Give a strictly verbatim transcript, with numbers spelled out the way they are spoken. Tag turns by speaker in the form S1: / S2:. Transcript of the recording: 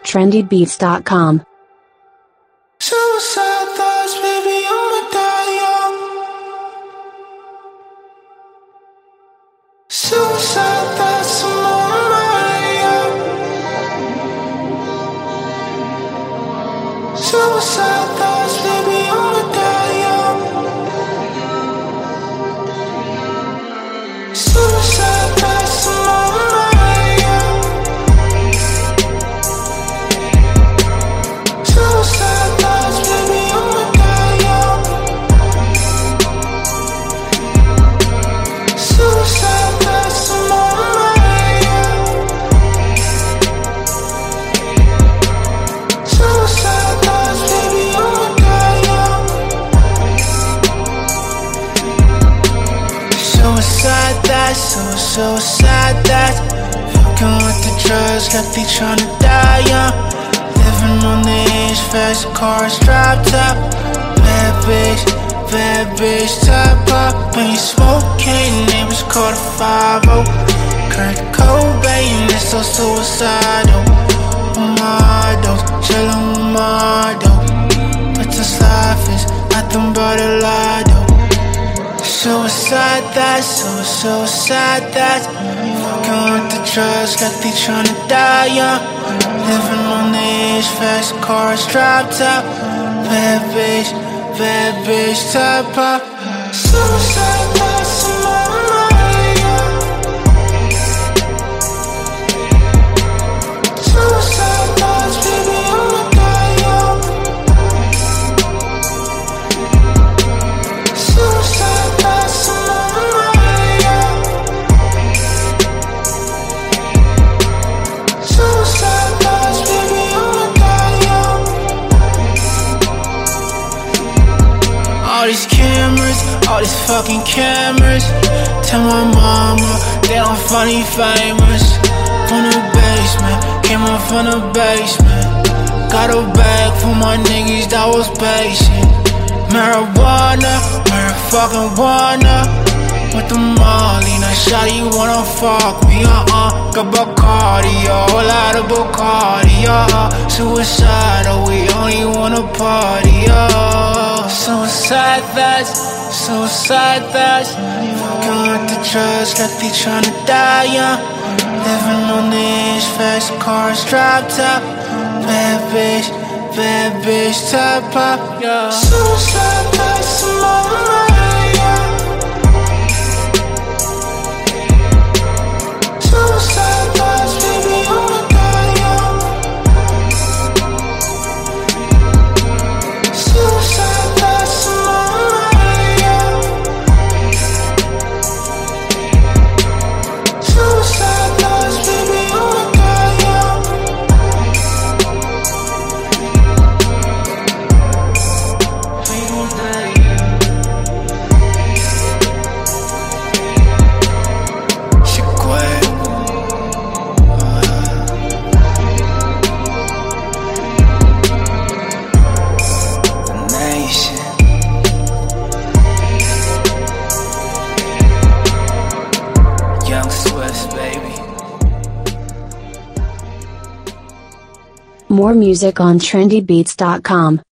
S1: trendy beats dot com.
S2: Suicide thoughts, baby, I'ma die young. Suicide thoughts, I'm on my way up. Suicide thoughts, baby, I'ma die young. Suicide thoughts, I'm on my way up. Suicide thoughts, baby, I'ma die young. Suicide thoughts, I'm on my way up. Suicide thoughts, baby, I'ma die young. Suicide thoughts, so suicide thoughts. Fucking with the drugs, got they tryna die young. Living on the edge, fast cars, drop top. Bad bitch, bad bitch, top up. When you smoking, neighbors call the five oh. Kurt Cobain, it's so suicidal. On my dose, chillin' with my dope. But this life is nothing but a lie, though. Suicide thoughts, so suicide thoughts. Fucking with the drugs, got they tryna die young. Living on the edge, fast cars, drop top. Bad bitch, bad bitch, top up. Suicide thoughts, I'm on my way up. Suicide thoughts, baby, I'ma die young. Suicide thoughts, I'm on my way up. Suicide thoughts, baby, I'ma die young. All these cameras, all these fucking cameras. Tell my mama that I'm funny famous. From the basement, came up from the basement. Got a bag for my niggas that was patient. Marijuana, motherfucking wanna. With the molly, now shawty wanna fuck me, uh-uh. Got Bacardi, a whole lot of Bacardi, uh-uh. Suicidal, we only wanna party, uh Suicide thoughts, suicide thoughts. Fucking with the drugs, got they tryna die young. Living on the edge, fast cars, drop top. Bad bitch, bad bitch, top up, yeah. Suicide thoughts, I'm on my way up. Suicide thoughts, baby, I'ma die young. Suicide thoughts, I'm on my way up. Suicide thoughts, baby, I'ma die young. Chiquet. Nation. Young Swiss, baby.
S1: More music on trendy beats dot com.